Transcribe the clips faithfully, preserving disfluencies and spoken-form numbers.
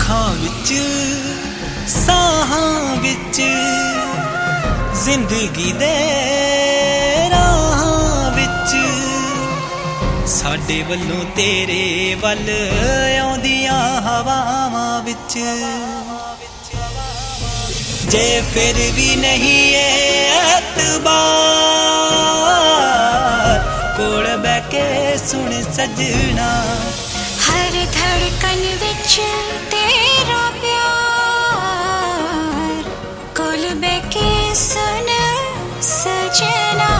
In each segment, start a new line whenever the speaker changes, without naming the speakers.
ਅੱਖਾਂ ਵਿੱਚ ਸਾਹਾਂ ਵਿੱਚ ਜ਼ਿੰਦਗੀ ਦੇ ਰਾਹਾਂ ਵਿੱਚ ਸਾਡੇ ਵੱਲੋਂ ਤੇਰੇ ਵੱਲ ਆਉਂਦੀਆਂ ਹਵਾਵਾਂ ਵਿੱਚ ਜੇ ਫਿਰ ਵੀ ਨਹੀਂ ਐਤਬਾਰ ਕੋਲ ਬਹਿ ਕੇ ਸੁਣ ਸਜਣਾ
हर धड़कन विच तेरा प्यार कोल बैके सुन सजना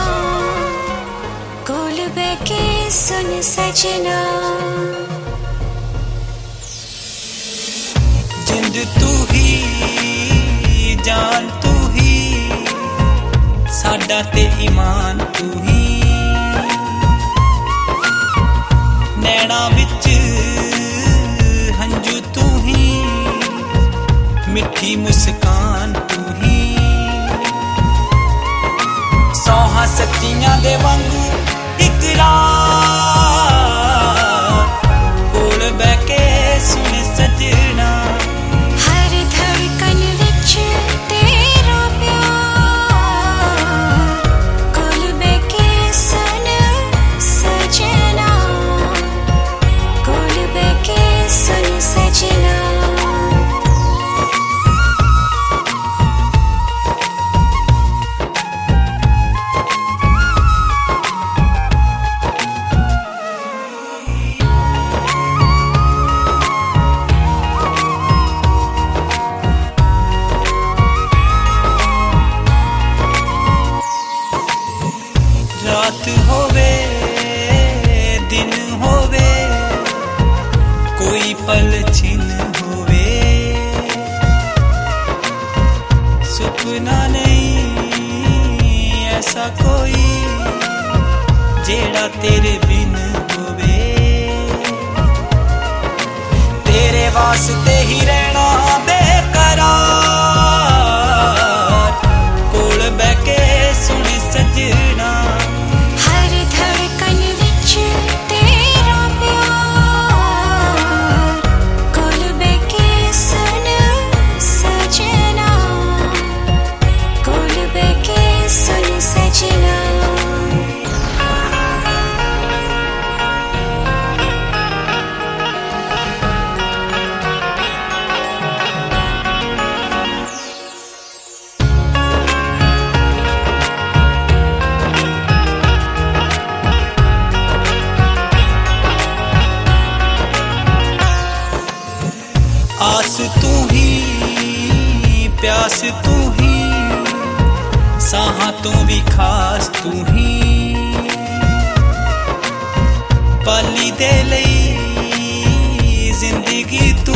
कोल बैके सुन सजना
जिंद तू ही जान तू ही साडा ते ईमान तू ही नैना विच हंजू तू ही मिठी मुस्कान तू ही सौहा सच्चियां दे वांगू इकरार कोल बैठ के सुन सजना
हर धड़कन विच तेरा प्यार कोल बैठ के सुन सजना कोल बैठ के सुन सजना
रात होवे दिन होवे कोई पल छिन होवे सुपना नहीं ऐसा कोई जेड़ा तेरे बिन होवे तेरे वास्ते ही रहना बेकरार कोल बैठ के सुन सजना
हर धड़कन विच तेरा प्यार कोल बैठ के सुन सजना कोल बैठ के सुन सजना
आस तू ही प्यास तू ही साहां तू भी खास तू ही पाली दे लई जिंदगी